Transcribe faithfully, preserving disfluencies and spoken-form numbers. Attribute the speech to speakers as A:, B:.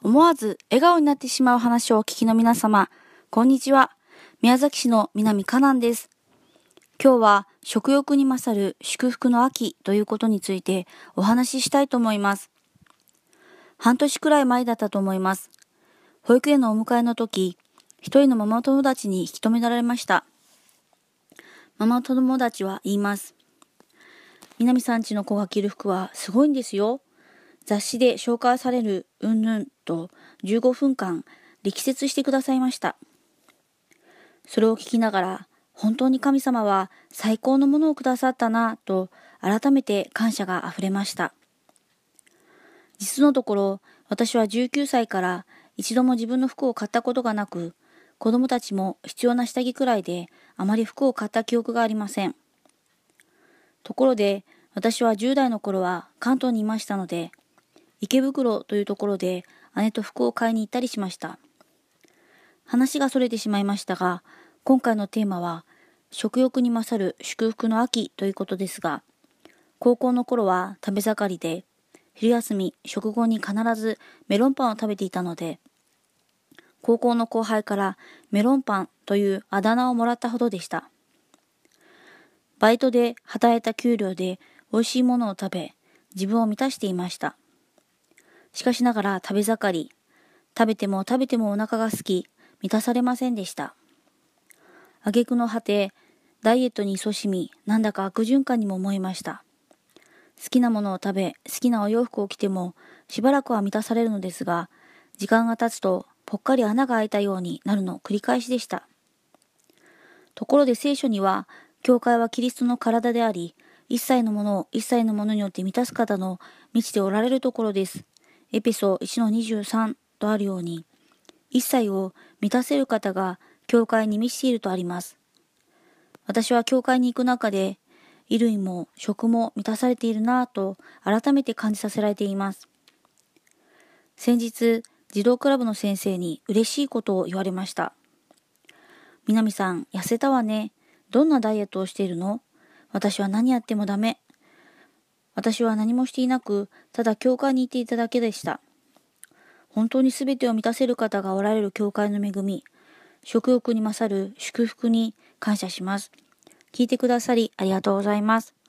A: 思わず笑顔になってしまう話をお聞きの皆様、こんにちは。宮崎市の南かなんです。今日は食欲に勝る祝福の秋ということについてお話ししたいと思います。半年くらい前だったと思います。保育園のお迎えの時、一人のママ友達に引き止められました。ママ友達は言います。南さん家の子が着る服はすごいんですよ。雑誌で紹介されるうんぬんとじゅうごふんかん力説してくださいました。それを聞きながら、本当に神様は最高のものをくださったなぁと改めて感謝があふれました。実のところ、私はじゅうきゅうさいから一度も自分の服を買ったことがなく、子供たちも必要な下着くらいであまり服を買った記憶がありません。ところで、私はじゅう代の頃は関東にいましたので、池袋というところで姉と服を買いに行ったりしました。話がそれてしまいましたが、今回のテーマは食欲に勝る祝福の秋ということですが、高校の頃は食べ盛りで、昼休み食後に必ずメロンパンを食べていたので、高校の後輩からメロンパンというあだ名をもらったほどでした。バイトで働いた給料で美味しいものを食べ、自分を満たしていました。しかしながら食べ盛り、食べても食べてもお腹が空き、満たされませんでした。挙句の果て、ダイエットに勤しみ、なんだか悪循環にも思いました。好きなものを食べ、好きなお洋服を着ても、しばらくは満たされるのですが、時間が経つと、ぽっかり穴が開いたようになるの繰り返しでした。ところで聖書には、教会はキリストの体であり、一切のものを一切のものによって満たす方の満ちておられるところです。エペソいちのにじゅうさんとあるように、一切を満たせる方が教会に満ちているとあります。私は教会に行く中で、衣類も食も満たされているなぁと改めて感じさせられています。先日、児童クラブの先生に嬉しいことを言われました。南さん、痩せたわね。どんなダイエットをしているの？私は何やってもダメ。私は何もしていなく、ただ教会に行っていただけでした。本当にすべてを満たせる方がおられる教会の恵み、食欲に勝る祝福に感謝します。聞いてくださりありがとうございます。